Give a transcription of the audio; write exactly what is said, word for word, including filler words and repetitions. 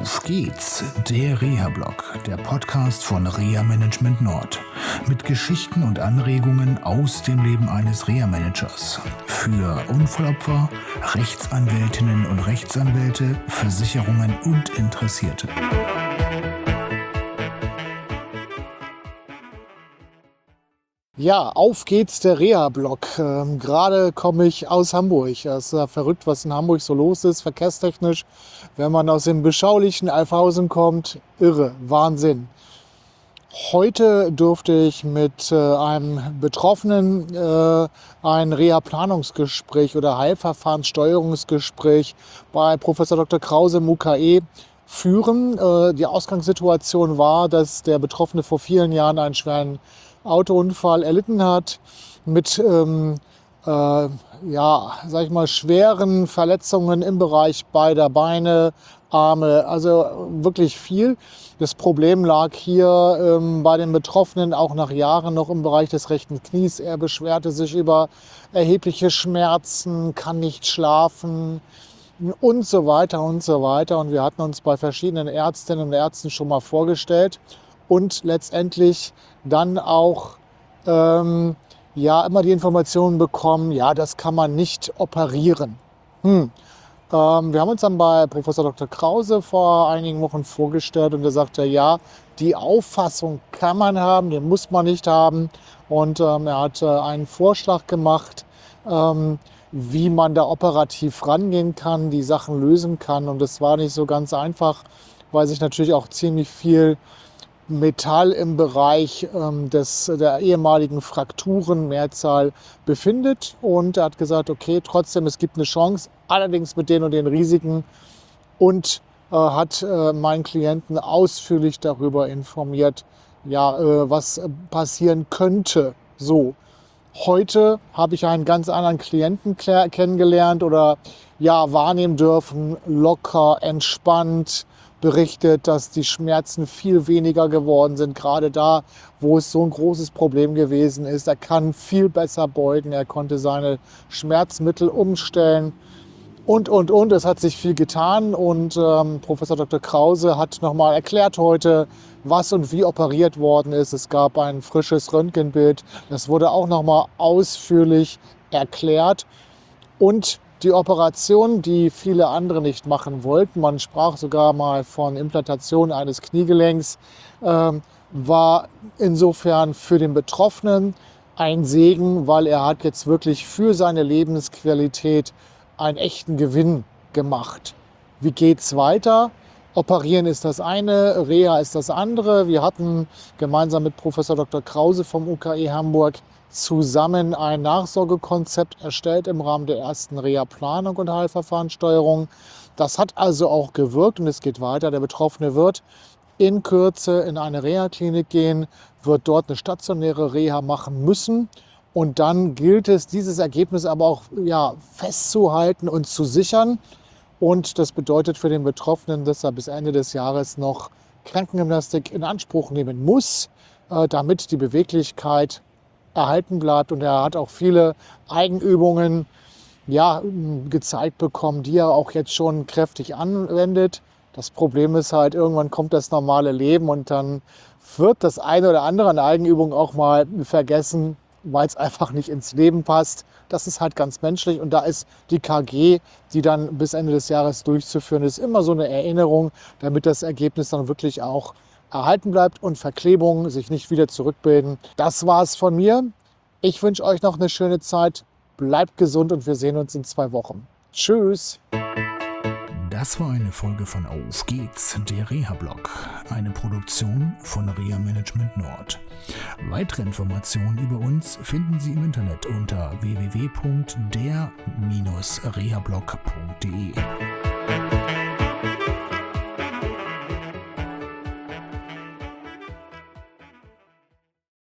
Auf geht's, der Reha-Blog, der Podcast von Reha Management Nord. Mit Geschichten und Anregungen aus dem Leben eines Reha-Managers. Für Unfallopfer, Rechtsanwältinnen und Rechtsanwälte, Versicherungen und Interessierte. Ja, auf geht's, der Reha-Blog. Ähm, Gerade komme ich aus Hamburg. Es ist ja verrückt, was in Hamburg so los ist, verkehrstechnisch. Wenn man aus dem beschaulichen Alfhausen kommt, irre, Wahnsinn. Heute durfte ich mit äh, einem Betroffenen äh, ein Reha-Planungsgespräch oder Heilverfahrenssteuerungsgespräch bei Professor Doktor Krause im U K E führen. Äh, die Ausgangssituation war, dass der Betroffene vor vielen Jahren einen schweren Autounfall erlitten hat mit ähm, äh, ja, sag ich mal, schweren Verletzungen im Bereich beider Beine, Arme, also wirklich viel. Das Problem lag hier ähm, bei den Betroffenen auch nach Jahren noch im Bereich des rechten Knies. Er beschwerte sich über erhebliche Schmerzen, kann nicht schlafen und so weiter und so weiter. Und wir hatten uns bei verschiedenen Ärztinnen und Ärzten schon mal vorgestellt und letztendlich dann auch ähm, ja, immer die Informationen bekommen, ja, das kann man nicht operieren. Hm. Ähm, wir haben uns dann bei Professor Doktor Krause vor einigen Wochen vorgestellt und er sagte, ja, die Auffassung kann man haben, den muss man nicht haben. Und ähm, er hat äh, einen Vorschlag gemacht, ähm, wie man da operativ rangehen kann, die Sachen lösen kann. Und das war nicht so ganz einfach, weil sich natürlich auch ziemlich viel Metall im Bereich ähm, des, der ehemaligen Frakturen, Mehrzahl, befindet. Und er hat gesagt, okay, trotzdem, es gibt eine Chance, allerdings mit den und den Risiken. Und äh, hat äh, meinen Klienten ausführlich darüber informiert, ja, äh, was passieren könnte. So, heute habe ich einen ganz anderen Klienten kennengelernt oder ja, wahrnehmen dürfen, locker, entspannt, berichtet, dass die Schmerzen viel weniger geworden sind, gerade da, wo es so ein großes Problem gewesen ist. Er kann viel besser beugen, er konnte seine Schmerzmittel umstellen und, und, und. Es hat sich viel getan und ähm, Professor Doktor Krause hat nochmal erklärt heute, was und wie operiert worden ist. Es gab ein frisches Röntgenbild, das wurde auch nochmal ausführlich erklärt und die Operation, die viele andere nicht machen wollten, man sprach sogar mal von Implantation eines Kniegelenks, äh, war insofern für den Betroffenen ein Segen, weil er hat jetzt wirklich für seine Lebensqualität einen echten Gewinn gemacht. Wie geht's weiter? Operieren ist das eine, Reha ist das andere. Wir hatten gemeinsam mit Professor Doktor Krause vom U K E Hamburg zusammen ein Nachsorgekonzept erstellt im Rahmen der ersten Reha-Planung und Heilverfahrenssteuerung. Das hat also auch gewirkt und es geht weiter. Der Betroffene wird in Kürze in eine Reha-Klinik gehen, wird dort eine stationäre Reha machen müssen. Und dann gilt es, dieses Ergebnis aber auch ja, festzuhalten und zu sichern. Und das bedeutet für den Betroffenen, dass er bis Ende des Jahres noch Krankengymnastik in Anspruch nehmen muss, damit die Beweglichkeit erhalten bleibt. Und er hat auch viele Eigenübungen ja, gezeigt bekommen, die er auch jetzt schon kräftig anwendet. Das Problem ist halt, irgendwann kommt das normale Leben und dann wird das eine oder andere an Eigenübungen auch mal vergessen, weil es einfach nicht ins Leben passt. Das ist halt ganz menschlich und da ist die K G, die dann bis Ende des Jahres durchzuführen ist, immer so eine Erinnerung, damit das Ergebnis dann wirklich auch erhalten bleibt und Verklebungen sich nicht wieder zurückbilden. Das war's von mir. Ich wünsche euch noch eine schöne Zeit. Bleibt gesund und wir sehen uns in zwei Wochen. Tschüss. Das war eine Folge von Auf geht's, der Reha-Blog, eine Produktion von Reha Management Nord. Weitere Informationen über uns finden Sie im Internet unter w w w punkt der Bindestrich rehablog punkt de.